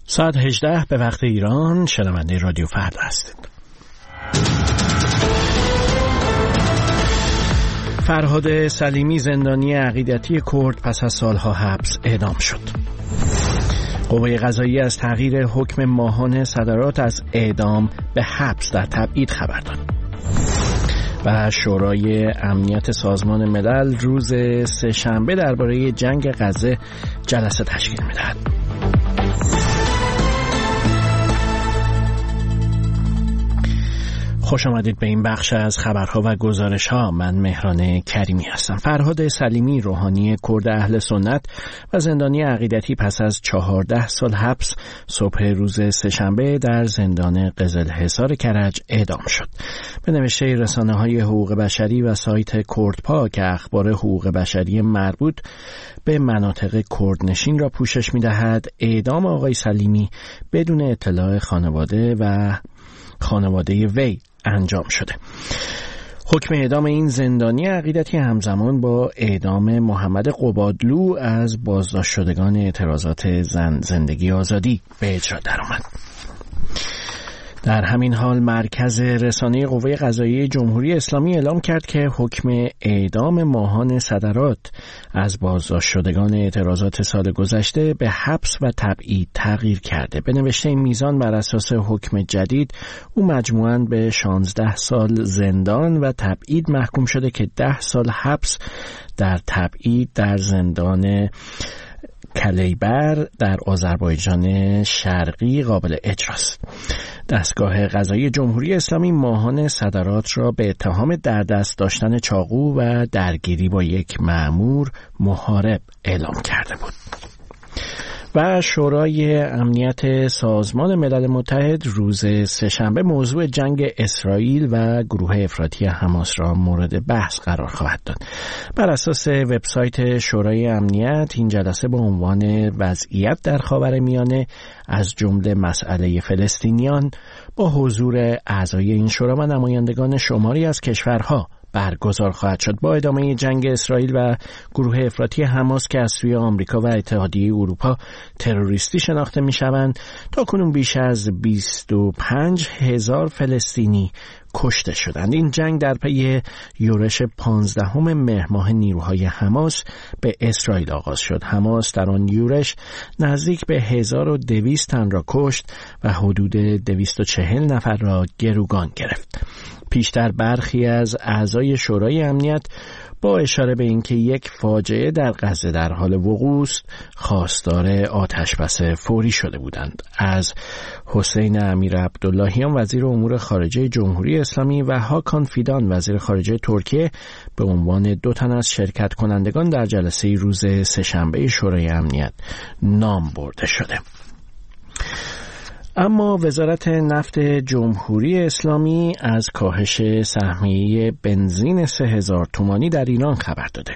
ساعت 18 به وقت ایران، شنونده رادیو فردا هستید. فرهاد سلیمی زندانی عقیدتی کرد پس از سالها حبس اعدام شد. قوه قضاییه از تغییر حکم ماهان صدرات از اعدام به حبس در تبعید خبر داد. و شورای امنیت سازمان ملل روز سه‌شنبه درباره جنگ غزه جلسه تشکیل می‌دهد. خوش آمدید به این بخش از خبرها و گزارش‌ها. من مهران کریمی هستم. فرهاد سلیمی روحانی کرد اهل سنت و زندانی عقیدتی پس از 14 سال حبس صبح روز سه‌شنبه در زندان قزلحصار کرج اعدام شد. به نوشته رسانه‌های حقوق بشری و سایت کردپا که اخبار حقوق بشری مربوط به مناطق کردنشین را پوشش می‌دهد، اعدام آقای سلیمی بدون اطلاع خانواده وی انجام شده. حکم اعدام این زندانی عقیدتی همزمان با اعدام محمد قبادلو از بازداشت شدگان اعتراضات زن زندگی آزادی به اجرا درآمد. در همین حال مرکز رسانه قوه قضاییه جمهوری اسلامی اعلام کرد که حکم اعدام ماهان صدرات از بازداشت شدگان اعتراضات سال گذشته به حبس و تبعید تغییر کرده. به نوشته میزان بر اساس حکم جدید او مجموعاً به 16 سال زندان و تبعید محکوم شده که 10 سال حبس در تبعید در زندان کلیبر در آذربایجان شرقی قابل اجراست. دستگاه قضایی جمهوری اسلامی ماهان صدرات را به اتهام در دست داشتن چاقو و درگیری با یک مأمور محارب اعلام کرده بود. و شورای امنیت سازمان ملل متحد روز سه‌شنبه موضوع جنگ اسرائیل و گروه افراطی حماس را مورد بحث قرار خواهد داد. بر اساس وبسایت شورای امنیت این جلسه با عنوان وضعیت در خاورمیانه از جمله مسئله فلسطینیان با حضور اعضای این شورا و نمایندگان شماری از کشورها برگزار خواهد شد. با ادامه جنگ اسرائیل و گروه افراطی حماس که از سوی آمریکا و اتحادیه اروپا تروریستی شناخته می‌شوند، تاکنون بیش از 25,000 فلسطینی کشته شدند. این جنگ در پی یورش 15 مهر ماه نیروهای حماس به اسرائیل آغاز شد. حماس در آن یورش نزدیک به 1200 تن را کشت و حدود 240 نفر را گروگان گرفت. پیشتر برخی از اعضای شورای امنیت با اشاره به اینکه یک فاجعه در غزه در حال وقوع است، خواستار آتشبس فوری شده بودند. از حسین امیر عبداللهیان وزیر امور خارجه جمهوری اسلامی و هاکان فیدان وزیر خارجه ترکیه به عنوان 2 تن از شرکت کنندگان در جلسه روز سه‌شنبه شورای امنیت نام برده شده. اما وزارت نفت جمهوری اسلامی از کاهش سهمیه بنزین 3000 تومانی در ایران خبر داده.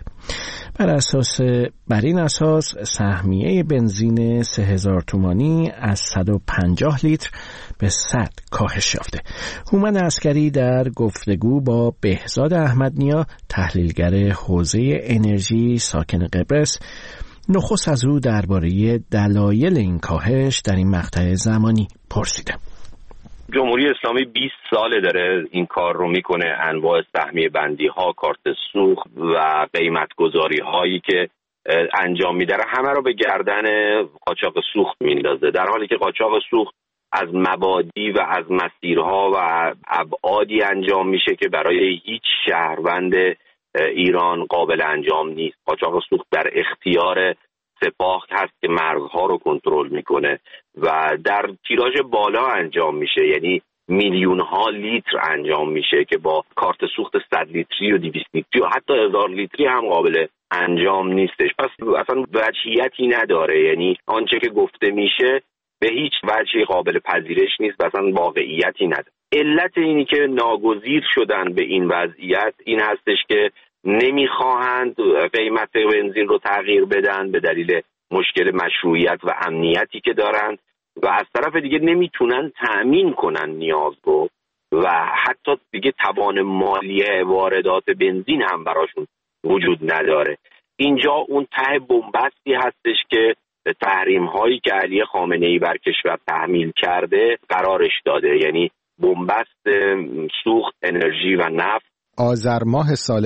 بر این اساس سهمیه بنزین 3000 تومانی از 150 لیتر به 100 کاهش یافته. هومن عسکری در گفتگو با بهزاد احمدنیا تحلیلگر حوزه انرژی ساکن قبرس نخست از او درباره دلایل این کاهش در این مقطع زمانی پرسیدم. جمهوری اسلامی 20 ساله داره این کار رو میکنه. انواع سهمیه بندی ها، کارت سوخت و قیمت گذاری هایی که انجام میده همه رو به گردن قاچاق سوخت میندازه، در حالی که قاچاق سوخت از مبادی و از مسیرها و ابعادی انجام میشه که برای هیچ شهروند ایران قابل انجام نیست. قاچاق سوخت در اختیار سپاه هست که مرزها رو کنترل میکنه و در تیراژ بالا انجام میشه، یعنی میلیون ها لیتر انجام میشه که با کارت سوخت 100 لیتری و 200 لیتری و حتی 1000 لیتری هم قابل انجام نیستش. پس اصلا وجهیتی نداره، یعنی آنچه که گفته میشه به هیچ وجهی قابل پذیرش نیست و اصلا واقعیتی نداره. علت اینی که ناگزیر شدن به این وضعیت این هستش که نمیخواهند قیمت بنزین رو تغییر بدن به دلیل مشکل مشروعیت و امنیتی که دارند و از طرف دیگه نمیتونن تأمین کنن نیاز رو و حتی دیگه توان مالی واردات بنزین هم براشون وجود نداره. اینجا اون ته بنبستی هستش که تحریم هایی که علی خامنه‌ای بر کشور تحمیل کرده قرارش داده، یعنی بنبست سوخت، انرژی و نفت. آذر ماه سال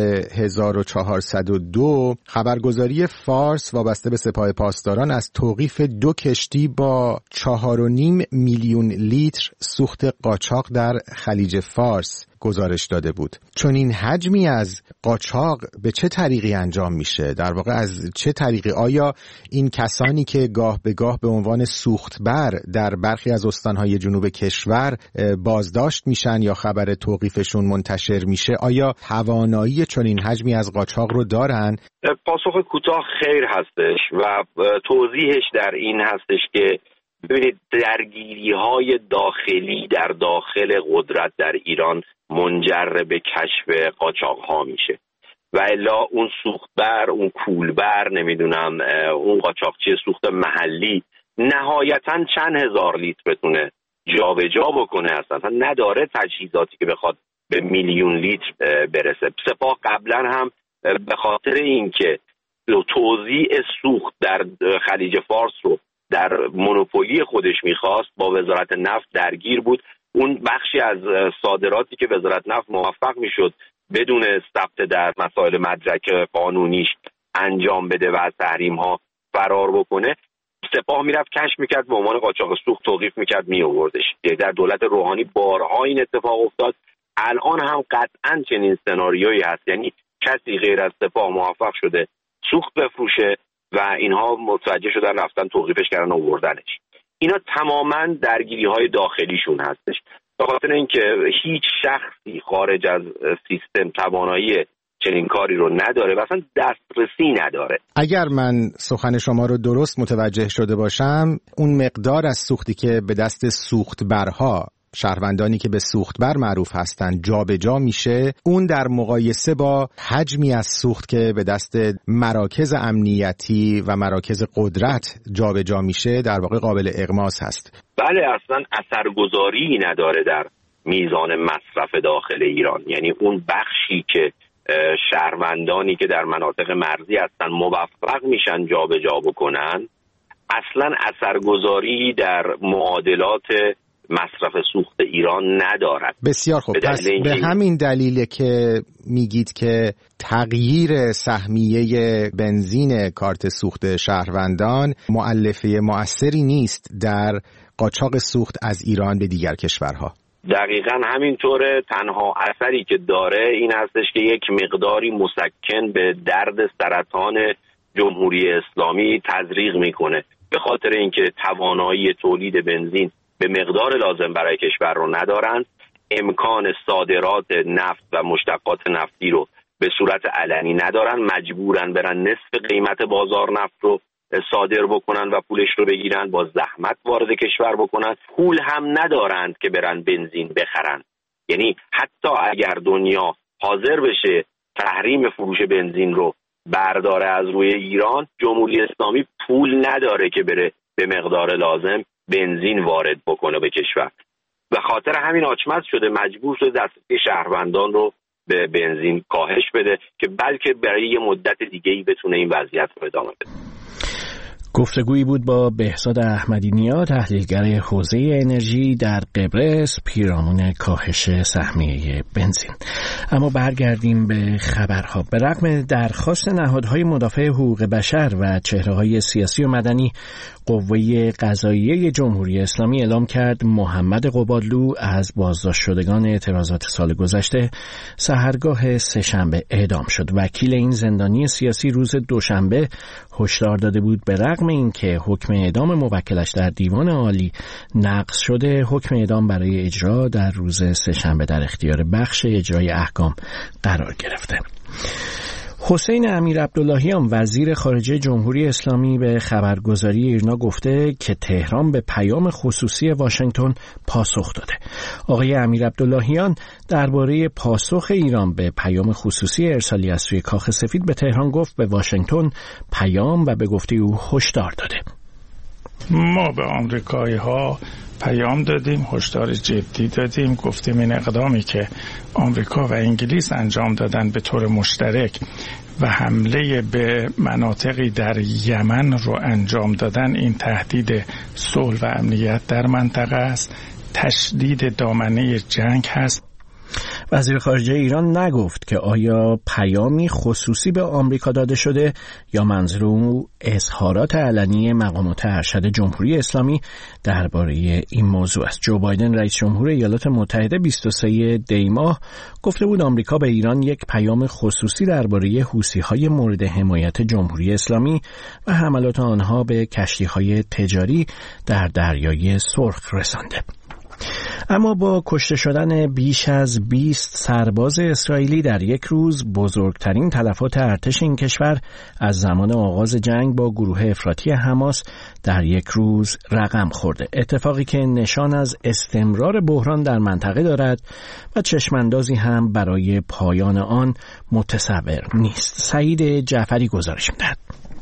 1402 خبرگزاری فارس وابسته به سپاه پاسداران از توقیف 2 کشتی با 4.5 میلیون لیتر سوخت قاچاق در خلیج فارس گزارش داده بود. چون این حجمی از قاچاق به چه طریقی انجام میشه؟ در واقع از چه طریقی؟ آیا این کسانی که گاه به گاه به عنوان سوختبر در برخی از استانهای جنوب کشور بازداشت میشن یا خبر توقیفشون منتشر میشه، آیا توانایی چون این حجمی از قاچاق رو دارن؟ پاسخ کوتاه خیر هستش و توضیحش در این هستش که ببینید درگیری‌های داخلی در داخل قدرت در ایران منجر به کشف قاچاق‌ها میشه و الا اون سوختبر، اون کولبر، نمیدونم اون قاچاقچی سوخت محلی نهایتاً چند هزار لیتر بتونه جابجا بکنه، اصلا نداره تجهیزاتی که بخواد به میلیون لیتر برسه. سپاه قبلا هم به خاطر اینکه توزیع سوخت در خلیج فارس رو در مونوپولی خودش میخواست با وزارت نفت درگیر بود. اون بخشی از صادراتی که وزارت نفت موفق میشد بدون ثبت در مسائل مدرک قانونیش انجام بده و از تحریم ها فرار بکنه، سپاه میرفت کشف میکرد، به عنوان قاچاق سوخت توقیف میکرد میآوردش. در دولت روحانی بارها این اتفاق افتاد. الان هم قطعا چنین سناریویی هست، یعنی کسی غیر از سپاه موفق شده سوخت بفروشه و اینها متوجه شدن رفتن توقیفش کردن و آوردنش. اینا تماما درگیری‌های داخلیشون هستش، به خاطر اینکه هیچ شخصی خارج از سیستم توانایی چنین کاری رو نداره و اصلا دسترسی نداره. اگر من سخن شما رو درست متوجه شده باشم، اون مقدار از سوختی که به دست سوختبرها، شهروندانی که به سوختبر معروف هستند، جابجا میشه، اون در مقایسه با حجمی از سوخت که به دست مراکز امنیتی و مراکز قدرت جابجا میشه در واقع قابل اغماس هست. بله، اصلا اثرگذاری نداره در میزان مصرف داخل ایران. یعنی اون بخشی که شهروندانی که در مناطق مرزی هستن موفق میشن جابجا بکنن، اصلا اثرگذاری در معادلات مصرف سوخت ایران ندارد. بسیار خوب. پس به همین دلیله که میگید که تغییر سهمیه بنزین کارت سوخت شهروندان مؤلفه مؤثری نیست در قاچاق سوخت از ایران به دیگر کشورها. دقیقاً همینطوره. تنها اثری که داره این هستش که یک مقداری مسکن به درد سرطان جمهوری اسلامی تزریق میکنه، به خاطر اینکه توانایی تولید بنزین به مقدار لازم برای کشور رو ندارن، امکان صادرات نفت و مشتقات نفتی رو به صورت علنی ندارن، مجبورن برن نصف قیمت بازار نفت رو صادر بکنن و پولش رو بگیرن، با زحمت وارد کشور بکنن. پول هم ندارند که برن بنزین بخرن. یعنی حتی اگر دنیا حاضر بشه تحریم فروش بنزین رو برداره از روی ایران، جمهوری اسلامی پول نداره که بره به مقدار لازم بنزین وارد بکنه به کشور. و خاطر همین آچمز شده، مجبور شده دسترسی شهروندان رو به بنزین کاهش بده که بلکه برای یه مدت دیگه‌ای بتونه این وضعیت رو ادامه بده. گفتگویی بود با بهزاد احمدی نیا، تحلیلگر حوزه انرژی در قبرس، پیرامون کاهش سهمیه بنزین. اما برگردیم به خبرها. به رغم درخواست نهادهای مدافع حقوق بشر و چهره‌های سیاسی و مدنی، قوه قضاییه جمهوری اسلامی اعلام کرد محمد قبادلو از بازداشت شدگان اعتراضات سال گذشته سحرگاه سه‌شنبه اعدام شد. وکیل این زندانی سیاسی روز دوشنبه هشدار داده بود به رغم اینکه حکم اعدام موکلش در دیوان عالی نقض شده، حکم اعدام برای اجرا در روز سه‌شنبه در اختیار بخش اجرای احکام قرار گرفته. حسین امیرعبداللهیان وزیر خارجه جمهوری اسلامی به خبرگزاری ایرنا گفته که تهران به پیام خصوصی واشنگتن پاسخ داده. آقای امیرعبداللهیان درباره پاسخ ایران به پیام خصوصی ارسالی از سوی کاخ سفید به تهران گفت به واشنگتن پیام و به گفته او هشدار داده. ما به آمریکایی‌ها پیام دادیم، هشدار جدی دادیم، گفتیم این اقدامی که آمریکا و انگلیس انجام دادن به طور مشترک و حمله به مناطقی در یمن رو انجام دادن، این تهدید صلح و امنیت در منطقه است، تشدید دامنه جنگ هست. وزیر خارجه ایران نگفت که آیا پیامی خصوصی به آمریکا داده شده یا منظور او اظهارات علنی مقامات ارشد جمهوری اسلامی درباره این موضوع است. جو بایدن رئیس جمهور ایالات متحده 23 دی ماه گفته بود آمریکا به ایران یک پیام خصوصی درباره حوثی‌های مورد حمایت جمهوری اسلامی و حملات آنها به کشتی‌های تجاری در دریای سرخ رسانده. اما با کشته شدن بیش از 20 سرباز اسرائیلی در یک روز، بزرگترین تلفات ارتش این کشور از زمان آغاز جنگ با گروه افراطی حماس در یک روز رقم خورده. اتفاقی که نشان از استمرار بحران در منطقه دارد و چشماندازی هم برای پایان آن متصور نیست. سعید جعفری گزارش می‌دهد.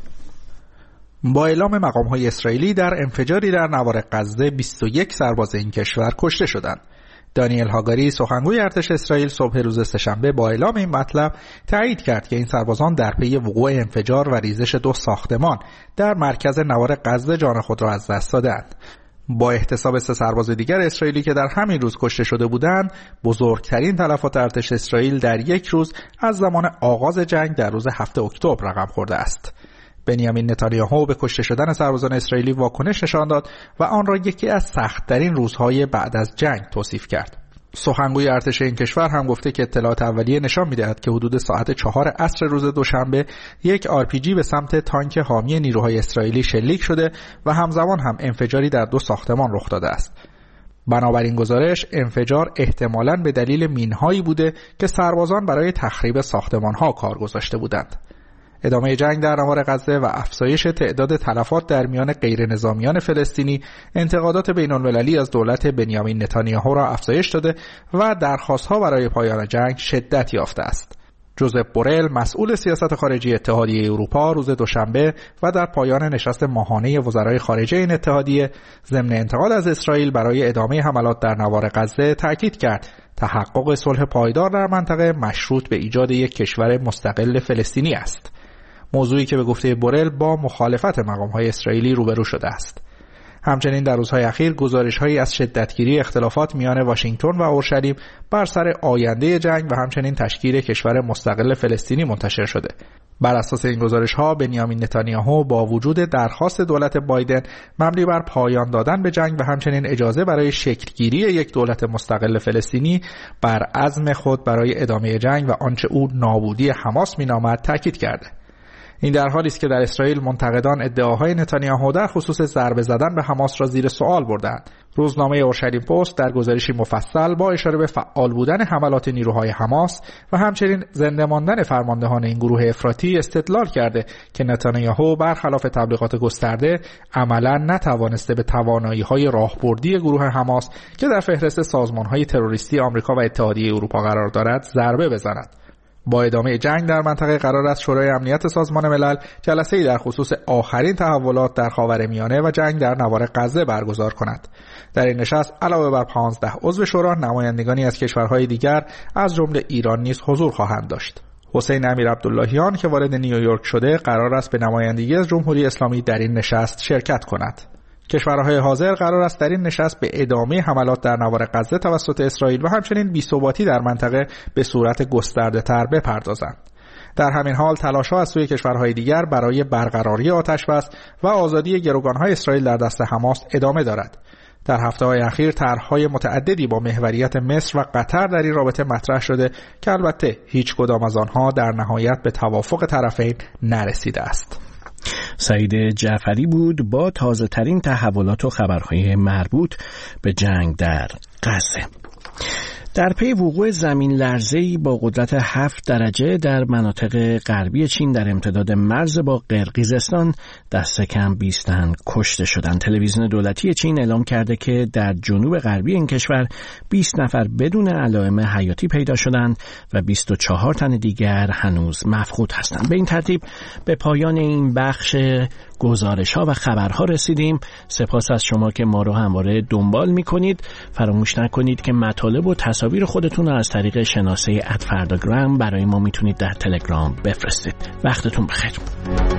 با اعلام مقام‌های اسرائیلی در انفجاری در نوار غزه 21 سرباز این کشور کشته شدند. دانیل هاگاری سخنگوی ارتش اسرائیل صبح روز سه‌شنبه با اعلام این مطلب تایید کرد که این سربازان در پی وقوع انفجار و ریزش 2 ساختمان در مرکز نوار غزه جان خود را از دست دادند. با احتساب 3 سرباز دیگر اسرائیلی که در همین روز کشته شده بودند، بزرگترین تلفات ارتش اسرائیل در یک روز از زمان آغاز جنگ در روز 7 اکتبر رقم خورده است. بنیامین نتانیاهو به کشته شدن سربازان اسرائیلی واکنش نشان داد و آن را یکی از سخت‌ترین روزهای بعد از جنگ توصیف کرد. سخنگوی ارتش این کشور هم گفته که اطلاعات اولیه نشان می‌دهد که حدود ساعت 4 عصر روز دوشنبه یک RPG به سمت تانک حامی نیروهای اسرائیلی شلیک شده و همزمان هم انفجاری در 2 ساختمان رخ داده است. بنابراین گزارش انفجار احتمالاً به دلیل مین‌هایی بوده که سربازان برای تخریب ساختمان‌ها کار گذاشته بودند. ادامه جنگ در نوار غزه و افزایش تعداد تلفات در میان غیر نظامیان فلسطینی انتقادات بین‌المللی از دولت بنیامین نتانیاهو را افزایش داده و درخواست‌ها برای پایان جنگ شدت یافته است. جوزپ بورل مسئول سیاست خارجی اتحادیه اروپا روز دوشنبه و در پایان نشست ماهانه وزرای خارجه این اتحادیه ضمن انتقاد از اسرائیل برای ادامه حملات در نوار غزه تاکید کرد تحقق صلح پایدار در منطقه مشروط به ایجاد یک کشور مستقل فلسطینی است. موضوعی که به گفته بورل با مخالفت مقام‌های اسرائیلی روبرو شده است. همچنین در روزهای اخیر گزارش‌هایی از شدتگیری اختلافات میان واشنگتن و اورشلیم بر سر آینده جنگ و همچنین تشکیل کشور مستقل فلسطینی منتشر شده. بر اساس این گزارش‌ها بنیامین نتانیاهو با وجود درخواست دولت بایدن مبنی بر پایان دادن به جنگ و همچنین اجازه برای شکل‌گیری یک دولت مستقل فلسطینی بر عزم خود برای ادامه جنگ و آنچه او نابودی حماس می‌نامد تاکید کرده. این در حالی است که در اسرائیل منتقدان ادعاهای نتانیاهو در خصوص ضربه زدن به حماس را زیر سوال بردند. روزنامه اورشلیم پست در گزارشی مفصل با اشاره به فعال بودن حملات نیروهای حماس و همچنین زنده ماندن فرماندهان این گروه افراطی استدلال کرده که نتانیاهو برخلاف تبلیغات گسترده عملاً نتوانسته به توانایی‌های راهبردی گروه حماس که در فهرست سازمان‌های تروریستی آمریکا و اتحادیه اروپا قرار دارد ضربه بزند. با ادامه جنگ در منطقه قرار است شورای امنیت سازمان ملل جلسه‌ای در خصوص آخرین تحولات در خاورمیانه و جنگ در نوار غزه برگزار کند. در این نشست علاوه بر 15 عضو شورا، نمایندگانی از کشورهای دیگر از جمله ایران نیز حضور خواهند داشت. حسین امیر عبداللهیان که وارد نیویورک شده قرار است به نمایندگی از جمهوری اسلامی در این نشست شرکت کند. کشورهای حاضر قرار است در این نشست به ادامه حملات در نوار غزه توسط اسرائیل و همچنین بی‌ثباتی در منطقه به صورت گسترده‌تر بپردازند. در همین حال تلاش‌ها از سوی کشورهای دیگر برای برقراری آتش‌بس و آزادی گروگان‌های اسرائیل در دست حماس ادامه دارد. در هفته‌های اخیر طرح‌های متعددی با محوریت مصر و قطر در این رابطه مطرح شده که البته هیچ کدام از آنها در نهایت به توافق طرفین نرسیده است. سعید جعفری بود با تازه ترین تحولات و خبرهای مربوط به جنگ در غزه. در پی وقوع زمین لرزه‌ای با قدرت 7 درجه در مناطق غربی چین در امتداد مرز با قرقیزستان دست کم 20 تن کشته شدند. تلویزیون دولتی چین اعلام کرده که در جنوب غربی این کشور 20 نفر بدون علائم حیاتی پیدا شدند و 24 تن دیگر هنوز مفقود هستند. به این ترتیب به پایان این بخش گزارش‌ها و خبرها رسیدیم. سپاس از شما که ما رو همواره دنبال می‌کنید. فراموش نکنید که مطالب و تصاویر خودتون رو از طریق شناسه @فرداگرام برای ما میتونید در تلگرام بفرستید. وقتتون بخیر.